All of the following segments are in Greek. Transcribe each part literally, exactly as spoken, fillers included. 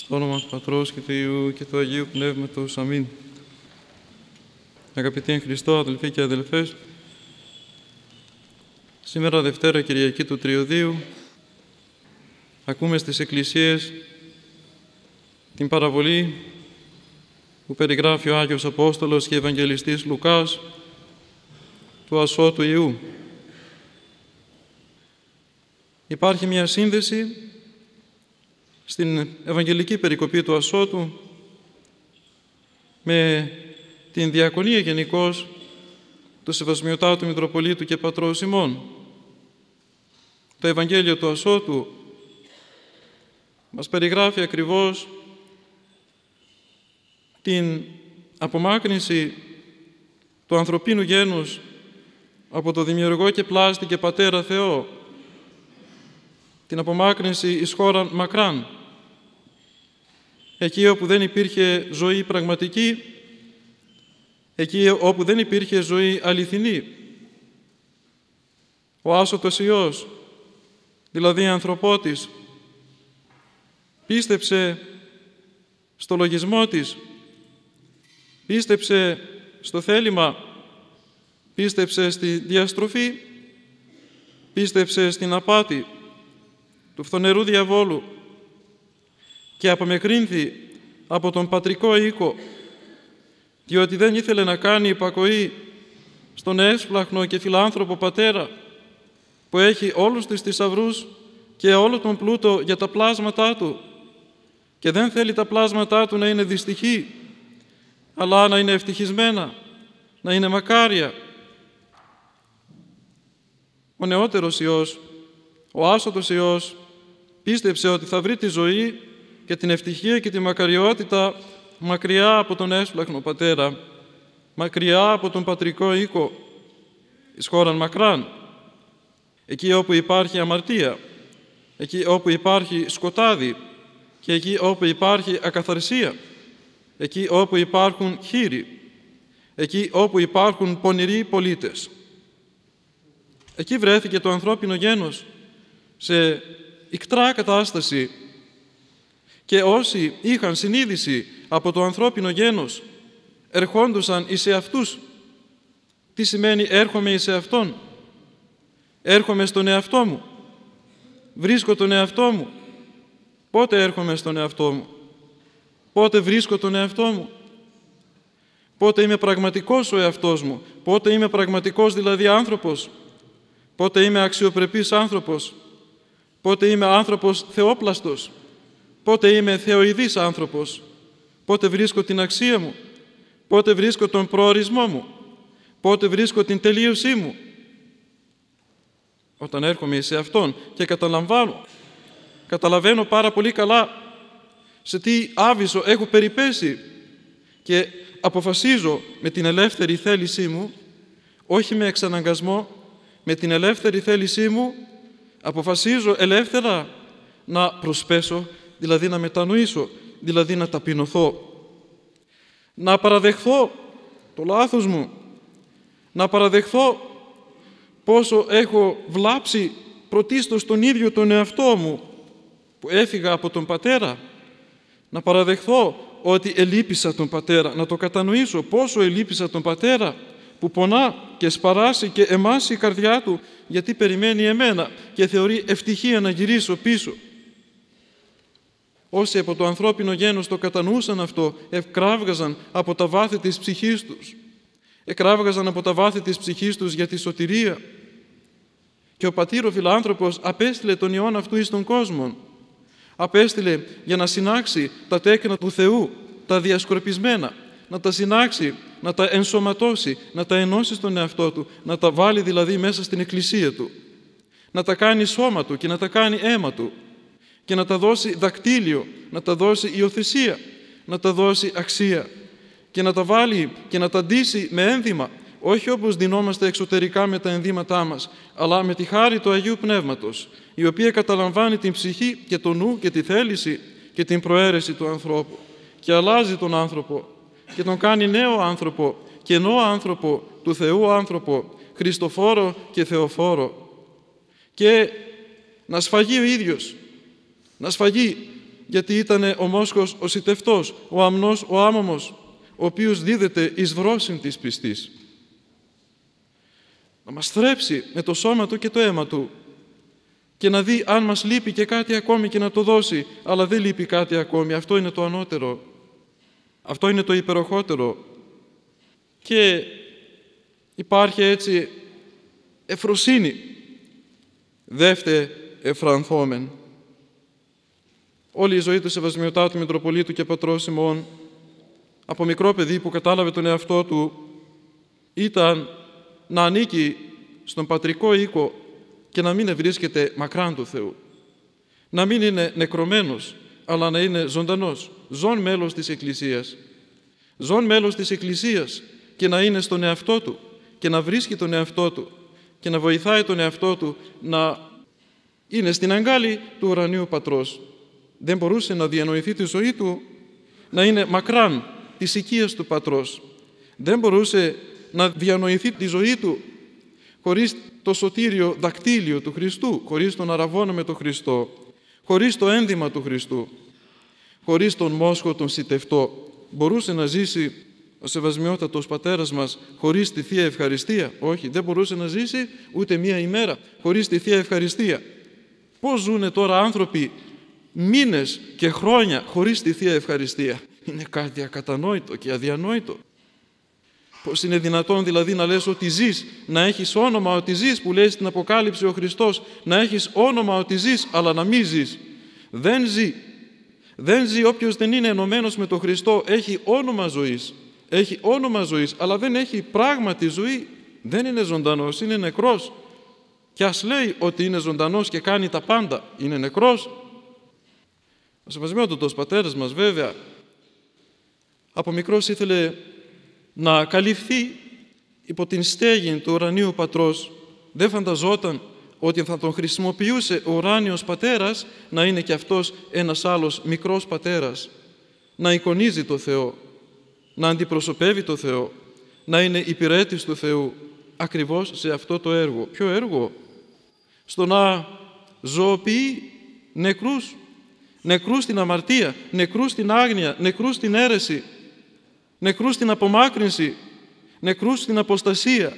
Στο όνομα του Πατρός και του Υιού και του Αγίου Πνεύματος. Αμήν. Αγαπητοί εν Χριστώ, αδελφοί και αδελφές, σήμερα Δευτέρα Κυριακή του Τριωδίου ακούμε στις εκκλησίες την παραβολή που περιγράφει ο Άγιος Απόστολος και Ευαγγελιστής Λουκάς του ασώτου Ιού. Υπάρχει μια σύνδεση στην Ευαγγελική περικοπή του ασώτου με την διακονία γενικώς του Σεβασμιωτάτου Μητροπολίτου και Πατρός ημών. Το Ευαγγέλιο του ασώτου μας περιγράφει ακριβώς την απομάκρυνση του ανθρωπίνου γένους από το Δημιουργό και Πλάστη και Πατέρα Θεό, την απομάκρυνση εις χώραν μακράν, εκεί όπου δεν υπήρχε ζωή πραγματική, εκεί όπου δεν υπήρχε ζωή αληθινή. Ο άσωτος Υιός, δηλαδή ανθρωπότης, πίστεψε στο λογισμό της, πίστεψε στο θέλημα, πίστεψε στη διαστροφή, πίστεψε στην απάτη του φθονερού διαβόλου και απομεκρύνθη από τον πατρικό οίκο, διότι δεν ήθελε να κάνει υπακοή στον έσπλαχνο και φιλάνθρωπο Πατέρα που έχει όλους τους θησαυρούς και όλο τον πλούτο για τα πλάσματά Του και δεν θέλει τα πλάσματά Του να είναι δυστυχή, αλλά να είναι ευτυχισμένα, να είναι μακάρια. Ο νεότερος Υιός, ο άσωτος Υιός, πίστεψε ότι θα βρει τη ζωή και την ευτυχία και τη μακαριότητα μακριά από τον έσπλαχνο Πατέρα, μακριά από τον πατρικό οίκο, εις χώραν μακράν, εκεί όπου υπάρχει αμαρτία, εκεί όπου υπάρχει σκοτάδι και εκεί όπου υπάρχει ακαθαρσία, εκεί όπου υπάρχουν χήροι, εκεί όπου υπάρχουν πονηροί πολίτες. Εκεί βρέθηκε το ανθρώπινο γένος σε ικτρά κατάσταση και όσοι είχαν συνείδηση από το ανθρώπινο γένος ερχόντουσαν εις εαυτούς. Τι σημαίνει έρχομαι εις εαυτόν? Έρχομαι στον εαυτό μου. Βρίσκω τον εαυτό μου. Πότε έρχομαι στον εαυτό μου? Πότε βρίσκω τον εαυτό μου? Πότε είμαι πραγματικός ο εαυτός μου? Πότε είμαι πραγματικός δηλαδή άνθρωπος? Πότε είμαι αξιοπρεπής άνθρωπος? Πότε είμαι άνθρωπος θεόπλαστος? Πότε είμαι θεοειδής άνθρωπος? Πότε βρίσκω την αξία μου? Πότε βρίσκω τον προορισμό μου? Πότε βρίσκω την τελείωσή μου? Όταν έρχομαι σε Αυτόν και καταλαμβάνω, καταλαβαίνω πάρα πολύ καλά σε τι άβυσσο έχω περιπέσει και αποφασίζω με την ελεύθερη θέλησή μου, όχι με εξαναγκασμό, με την ελεύθερη θέλησή μου αποφασίζω ελεύθερα να προσπέσω, δηλαδή να μετανοήσω, δηλαδή να ταπεινωθώ, να παραδεχθώ το λάθος μου, να παραδεχθώ πόσο έχω βλάψει πρωτίστως τον ίδιο τον εαυτό μου που έφυγα από τον Πατέρα, να παραδεχθώ ότι ελείπησα τον Πατέρα, να το κατανοήσω πόσο ελείπησα τον Πατέρα που πονά και σπαράσει και εμάσει η καρδιά Του γιατί περιμένει εμένα και θεωρεί ευτυχία να γυρίσω πίσω. Όσοι από το ανθρώπινο γένος το κατανοούσαν αυτό, εκράβγαζαν από τα βάθη της ψυχής τους. Εκράβγαζαν από τα βάθη της ψυχής τους για τη σωτηρία. Και ο Πατήρ ο Φιλάνθρωπος απέστειλε τον Υιόν αυτού εις τον κόσμο. Απέστειλε για να συνάξει τα τέκνα του Θεού, τα διασκορπισμένα, να τα συνάξει, να τα ενσωματώσει, να τα ενώσει στον εαυτό Του, να τα βάλει δηλαδή μέσα στην Εκκλησία Του, να τα κάνει σώμα Του και να τα κάνει αίμα Του και να τα δώσει δακτύλιο, να τα δώσει υιοθεσία, να τα δώσει αξία και να τα βάλει και να τα ντύσει με ένδυμα, όχι όπως ντυνόμαστε εξωτερικά με τα ενδύματά μας, αλλά με τη χάρη του Αγίου Πνεύματος, η οποία καταλαμβάνει την ψυχή και το νου και τη θέληση και την προαίρεση του ανθρώπου και αλλάζει τον άνθρωπο και τον κάνει νέο άνθρωπο, καινό άνθρωπο, του Θεού άνθρωπο, Χριστοφόρο και Θεοφόρο. Και να σφαγεί ο ίδιος, να σφαγεί γιατί ήταν ο μόσχος ο σιτευτός, ο αμνός ο άμωμος, ο οποίος δίδεται εις βρόσιν της πιστής. Να μας θρέψει με το σώμα Του και το αίμα Του και να δει αν μας λείπει και κάτι ακόμη και να το δώσει, αλλά δεν λείπει κάτι ακόμη. Αυτό είναι το ανώτερο. Αυτό είναι το υπεροχότερο. Και υπάρχει έτσι ευφροσύνη. Δεύτε εφρανθόμεν. Όλη η ζωή του Σεβασμιωτάτου Μητροπολίτου και Πατρός Σιμών, από μικρό παιδί που κατάλαβε τον εαυτό του, ήταν να ανήκει στον πατρικό οίκο και να μην βρίσκεται μακράν του Θεού. Να μην είναι νεκρωμένος, αλλά να είναι ζωντανός, ζών μέλος της Εκκλησίας. Ζών μέλος της Εκκλησίας και να είναι στον εαυτό του και να βρίσκει τον εαυτό του και να βοηθάει τον εαυτό του να είναι στην αγκάλη του ουρανίου Πατρός. Δεν μπορούσε να διανοηθεί τη ζωή του να είναι μακράν της οικίας του Πατρός. Δεν μπορούσε να διανοηθεί τη ζωή του χωρίς το σωτήριο δακτύλιο του Χριστού, χωρίς τον αραβόνα με τον Χριστό, χωρίς το ένδυμα του Χριστού, χωρίς τον μόσχο τον σιτευτό. Μπορούσε να ζήσει ο Σεβασμιότατος Πατέρας μας χωρίς τη Θεία Ευχαριστία? Όχι, δεν μπορούσε να ζήσει ούτε μία ημέρα χωρίς τη Θεία Ευχαριστία. Πώς ζουνε τώρα άνθρωποι μήνες και χρόνια χωρίς τη Θεία Ευχαριστία? Είναι κάτι ακατανόητο και αδιανόητο. Πώς είναι δυνατόν δηλαδή να λες ότι ζεις, να έχεις όνομα ότι ζεις, που λέει στην Αποκάλυψη ο Χριστός, να έχεις όνομα ότι ζεις, αλλά να μην ζεις? Δεν ζει. Δεν ζει όποιος δεν είναι ενωμένος με τον Χριστό. Έχει όνομα ζωής. Έχει όνομα ζωής, αλλά δεν έχει πράγματι ζωή. Δεν είναι ζωντανός, είναι νεκρός. Και ας λέει ότι είναι ζωντανός και κάνει τα πάντα, είναι νεκρός. Ο Σεβασμιότατος Πατέρας μας βέβαια από μικρός ήθελε να καλυφθεί υπό την στέγη του ουρανίου Πατρός. Δεν φανταζόταν ότι θα τον χρησιμοποιούσε ο ουράνιος Πατέρας να είναι και αυτός ένας άλλος μικρός πατέρας, να εικονίζει το Θεό, να αντιπροσωπεύει το Θεό, να είναι υπηρέτης του Θεού ακριβώς σε αυτό το έργο. Ποιο έργο? Στο να ζωοποιεί νεκρούς, νεκρούς στην αμαρτία, νεκρούς στην άγνοια, νεκρούς στην αίρεση, νεκρούς στην απομάκρυνση, νεκρούς στην αποστασία.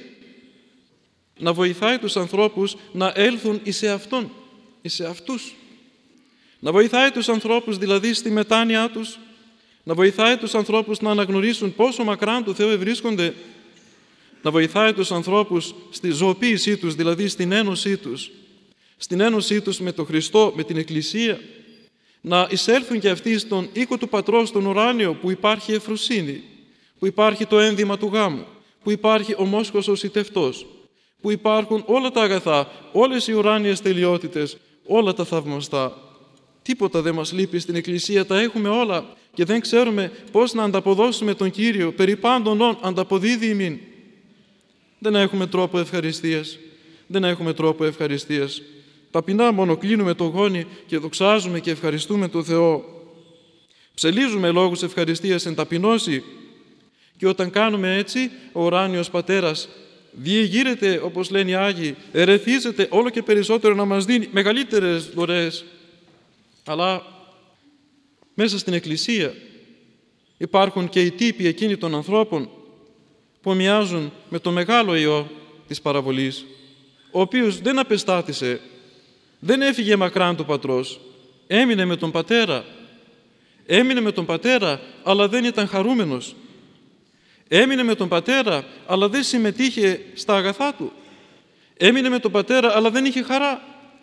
Να βοηθάει τους ανθρώπους να έλθουν εις εαυτόν, εις εαυτούς. Να βοηθάει τους ανθρώπους δηλαδή στη μετάνοιά τους, να βοηθάει τους ανθρώπους να αναγνωρίσουν πόσο μακράν του Θεού ευρίσκονται, να βοηθάει τους ανθρώπους στη ζωοποίησή τους, δηλαδή στην ένωσή τους, στην ένωσή τους με τον Χριστό, με την Εκκλησία, να εισέλθουν και αυτοί στον οίκο του Πατρός, τον ουράνιο, που υπάρχει ευφροσύνη, που υπάρχει το ένδυμα του γάμου, που υπάρχει ο μόσχος ο σιτευτός, που υπάρχουν όλα τα αγαθά, όλες οι ουράνιες τελειότητες, όλα τα θαυμαστά. Τίποτα δεν μας λείπει στην Εκκλησία, τα έχουμε όλα και δεν ξέρουμε πώς να ανταποδώσουμε τον Κύριο. Περί πάντων όν ανταποδίδει ημίν. Δεν έχουμε τρόπο ευχαριστίας. Δεν έχουμε τρόπο ευχαριστίας. Ταπεινά μόνο κλείνουμε το γόνι και δοξάζουμε και ευχαριστούμε τον Θεό. Ψελίζουμε λόγους ευχαριστίας εν ταπεινώσει, και όταν κάνουμε έτσι, ο ουράνιος Πατέρας διεγείρεται, όπως λένε οι Άγιοι, ερεθίζεται όλο και περισσότερο να μας δίνει μεγαλύτερες δωρεές. Αλλά μέσα στην Εκκλησία υπάρχουν και οι τύποι εκείνοι των ανθρώπων που μοιάζουν με το μεγάλο ιό της παραβολής, ο οποίος δεν απεστάτησε, δεν έφυγε μακράν του Πατρός, έμεινε με τον Πατέρα, έμεινε με τον Πατέρα, αλλά δεν ήταν χαρούμενος. Έμεινε με τον Πατέρα, αλλά δεν συμμετείχε στα αγαθά του. Έμεινε με τον Πατέρα, αλλά δεν είχε χαρά.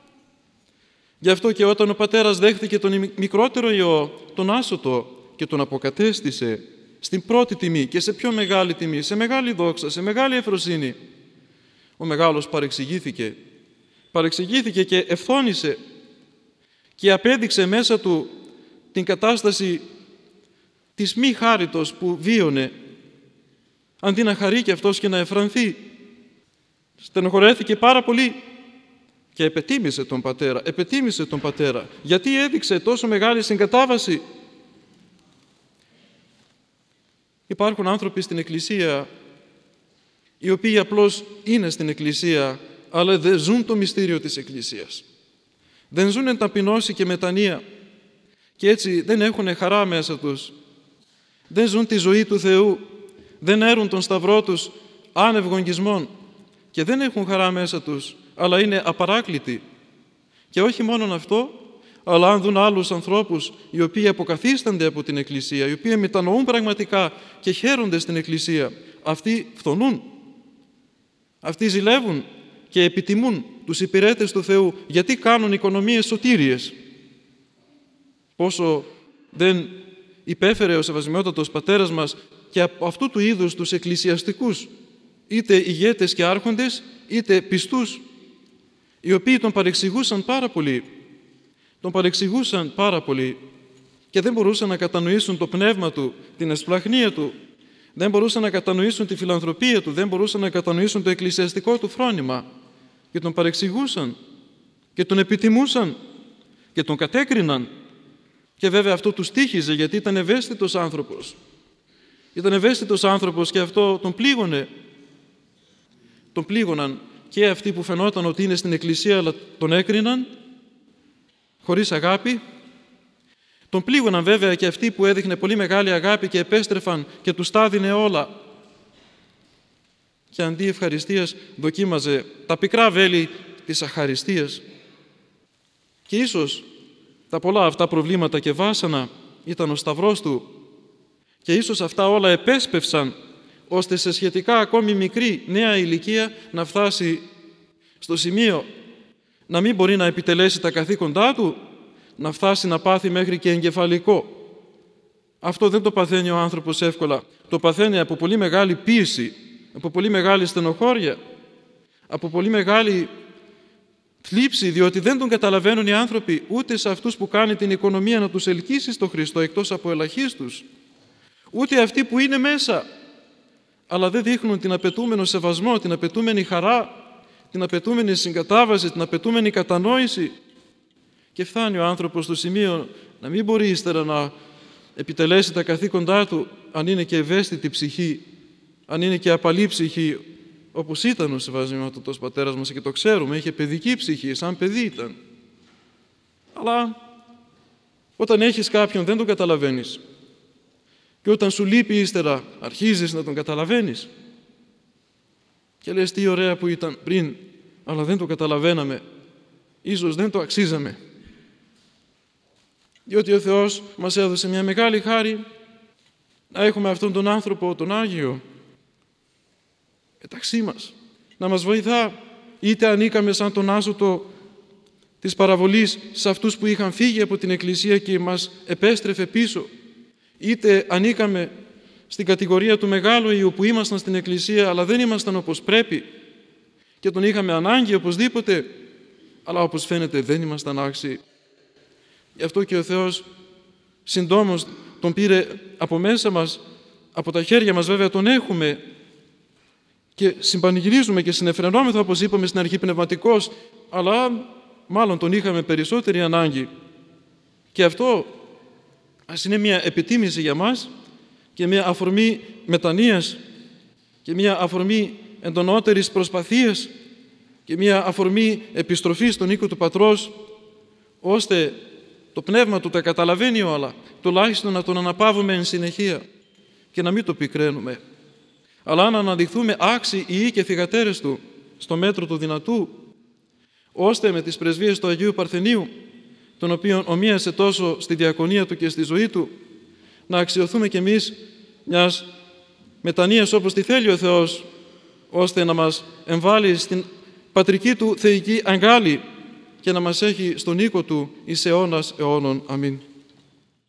Γι' αυτό και όταν ο Πατέρας δέχθηκε τον μικρότερο ιό, τον άσωτο, και τον αποκατέστησε στην πρώτη τιμή και σε πιο μεγάλη τιμή, σε μεγάλη δόξα, σε μεγάλη ευφροσύνη, ο μεγάλος παρεξηγήθηκε. Παρεξηγήθηκε και ευθώνησε και απέδειξε μέσα του την κατάσταση της μη χάριτος που βίωνε, αντί να χαρεί και αυτός και να εφρανθεί. Στενοχωρέθηκε πάρα πολύ και επετίμησε τον Πατέρα, επετίμησε τον Πατέρα. Γιατί έδειξε τόσο μεγάλη συγκατάβαση? Υπάρχουν άνθρωποι στην Εκκλησία οι οποίοι απλώς είναι στην Εκκλησία, αλλά δεν ζουν το μυστήριο της Εκκλησίας. Δεν ζουν εν ταπεινώση και μετανία. και έτσι δεν έχουν χαρά μέσα τους. Δεν ζουν τη ζωή του Θεού, δεν έρουν τον σταυρό τους άνευ γονγισμών και δεν έχουν χαρά μέσα τους, αλλά είναι απαράκλητοι. Και όχι μόνον αυτό, αλλά αν δουν άλλους ανθρώπους οι οποίοι αποκαθίστανται από την Εκκλησία, οι οποίοι μετανοούν πραγματικά και χαίρονται στην Εκκλησία, αυτοί φθονούν. Αυτοί ζηλεύουν και επιτιμούν τους υπηρέτες του Θεού, γιατί κάνουν οικονομίες σωτήριες. Πόσο δεν υπέφερε ο Σεβασμιότατος Πατέρας μας και από αυτού του είδους τους εκκλησιαστικούς, είτε ηγέτες και άρχοντες, είτε πιστούς, οι οποίοι τον παρεξηγούσαν πάρα πολύ. Τον παρεξηγούσαν πάρα πολύ και δεν μπορούσαν να κατανοήσουν το πνεύμα του, την εσπλαχνία του, δεν μπορούσαν να κατανοήσουν τη φιλανθρωπία του, δεν μπορούσαν να κατανοήσουν το εκκλησιαστικό του φρόνημα και τον παρεξηγούσαν και τον επιτιμούσαν και τον κατέκριναν. Και βέβαια αυτό του τύχιζε, γιατί ήταν ευαίσθητος άνθρωπος. Ήταν ευαίσθητος άνθρωπος και αυτό τον πλήγωνε. Τον πλήγωναν και αυτοί που φαινόταν ότι είναι στην Εκκλησία, αλλά τον έκριναν χωρίς αγάπη. Τον πλήγωναν βέβαια και αυτοί που έδειχνε πολύ μεγάλη αγάπη και επέστρεφαν και τους τα έδινε όλα. Και αντί ευχαριστίας δοκίμαζε τα πικρά βέλη της αχαριστίας. Και ίσως τα πολλά αυτά προβλήματα και βάσανα ήταν ο σταυρός του και ίσως αυτά όλα επέσπευσαν ώστε σε σχετικά ακόμη μικρή νέα ηλικία να φτάσει στο σημείο να μην μπορεί να επιτελέσει τα καθήκοντά του, να φτάσει να πάθει μέχρι και εγκεφαλικό. Αυτό δεν το παθαίνει ο άνθρωπος εύκολα. Το παθαίνει από πολύ μεγάλη πίεση, από πολύ μεγάλη στενοχώρια, από πολύ μεγάλη θλίψη, διότι δεν τον καταλαβαίνουν οι άνθρωποι, ούτε σε αυτούς που κάνει την οικονομία να τους ελκύσει στο Χριστό, εκτός από ελαχίστους, ούτε αυτοί που είναι μέσα, αλλά δεν δείχνουν την απαιτούμενο σεβασμό, την απαιτούμενη χαρά, την απαιτούμενη συγκατάβαση, την απαιτούμενη κατανόηση. Και φτάνει ο άνθρωπος στο σημείο να μην μπορεί ύστερα να επιτελέσει τα καθήκοντά του, αν είναι και ευαίσθητη ψυχή, αν είναι και απαλή ψυχή, όπως ήταν ο Σεβασμιότατος Πατέρας μας και το ξέρουμε, είχε παιδική ψυχή, σαν παιδί ήταν. Αλλά όταν έχεις κάποιον δεν τον καταλαβαίνεις. Και όταν σου λείπει ύστερα αρχίζεις να τον καταλαβαίνεις. Και λες τι ωραία που ήταν πριν, αλλά δεν το καταλαβαίναμε. Ίσως δεν το αξίζαμε. Διότι ο Θεός μας έδωσε μια μεγάλη χάρη να έχουμε αυτόν τον άνθρωπο, τον Άγιο, μεταξύ μας, να μας βοηθά, είτε ανήκαμε σαν τον άσωτο της παραβολής σε αυτούς που είχαν φύγει από την Εκκλησία και μας επέστρεφε πίσω, είτε ανήκαμε στην κατηγορία του μεγάλου Υιού που ήμασταν στην Εκκλησία αλλά δεν ήμασταν όπως πρέπει και τον είχαμε ανάγκη οπωσδήποτε, αλλά όπως φαίνεται δεν ήμασταν άξιοι. Γι' αυτό και ο Θεός συντόμως τον πήρε από μέσα μας, από τα χέρια μας βέβαια τον έχουμε και συμπανηγυρίζουμε και συνεφρενόμεθα, όπως είπαμε στην αρχή, πνευματικός, αλλά μάλλον τον είχαμε περισσότερη ανάγκη. Και αυτό ας είναι μια επιτίμηση για μας και μια αφορμή μετανοίας και μια αφορμή εντονότερης προσπαθίας και μια αφορμή επιστροφής στον οίκο του Πατρός, ώστε το πνεύμα του τα καταλαβαίνει όλα, τουλάχιστον να τον αναπαύουμε εν συνεχεία και να μην το πικραίνουμε, αλλά να αναδειχθούμε άξιοι ιοί και θυγατέρες του στο μέτρο του δυνατού, ώστε με τις πρεσβείες του Αγίου Παρθενίου, τον οποίον ομοίασε τόσο στη διακονία του και στη ζωή του, να αξιωθούμε κι εμείς μιας μετανοίας όπως τη θέλει ο Θεός, ώστε να μας εμβάλει στην πατρική του θεϊκή αγκάλη και να μας έχει στον οίκο του εις αιώνας αιώνων. Αμήν.